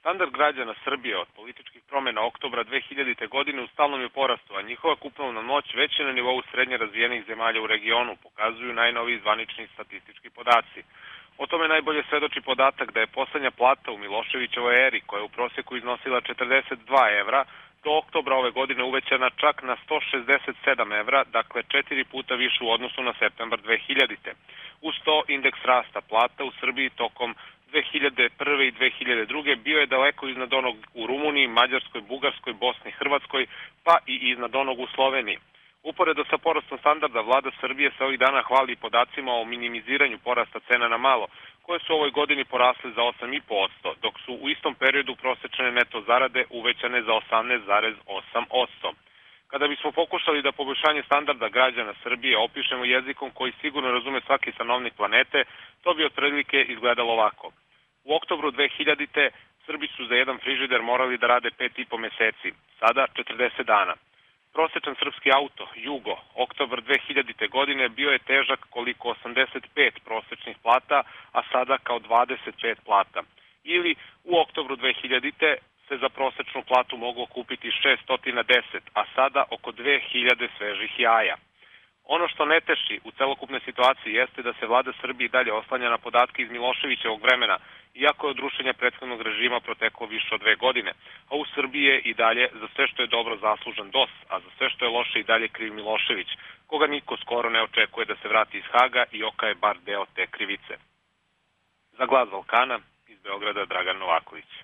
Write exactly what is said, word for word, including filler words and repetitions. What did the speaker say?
Standard građana Srbije od političkih promjena oktobra dve hiljadite. godine u stalnom je porastu, a njihova kupovna moć već je na nivou srednje razvijenih zemalja u regionu, pokazuju najnoviji zvanični statistički podaci. O tome najbolje svedoči podatak da je poslednja plata u Miloševićevoj eri, koja je u prosjeku iznosila četrdeset dva evra, do oktobra ove godine uvećana čak na sto šezdeset sedam evra, dakle četiri puta više u odnosu na septembar dve hiljadite. Uz to, indeks rasta plata u Srbiji tokom dve hiljade prve. i dve hiljade druge. bio je daleko iznad onog u Rumuniji, Mađarskoj, Bugarskoj, Bosni, Hrvatskoj, pa i iznad onog u Sloveniji. Uporedo sa porastom standarda, vlada Srbije se ovih dana hvali podacima o minimiziranju porasta cena na malo, koje su u ovoj godini porasle za osam zarez pet posto, dok su u istom periodu prosečne neto zarade uvećane za osamnaest zarez osam posto. Kada bismo pokušali da poboljšanje standarda građana Srbije opišemo jezikom koji sigurno razume svaki stanovnik planete, to bi otprilike izgledalo ovako. U oktobru dve hiljadite. Srbi su za jedan frižider morali da rade pet i po meseci, sada četrdeset dana. Prosečan srpski auto, Jugo, oktobar dve hiljadite. godine bio je težak koliko osamdeset pet prosečnih plata, a sada kao dvadeset pet plata. Ili u oktobru dve hiljadite. se za prosečnu platu moglo kupiti šeststo deset, a sada oko dve hiljade svežih jaja. Ono što ne teši u celokupnoj situaciji jeste da se vlada Srbije dalje oslanja na podatke iz Miloševićevog vremena, iako je od rušenja prethodnog režima proteklo više od dve godine, a u Srbiji je i dalje za sve što je dobro zaslužan D O S, a za sve što je loše i dalje kriv Milošević, koga niko skoro ne očekuje da se vrati iz Haga i okaje bar deo te krivice. Za Glas Balkana, iz Beograda, Dragan Novaković.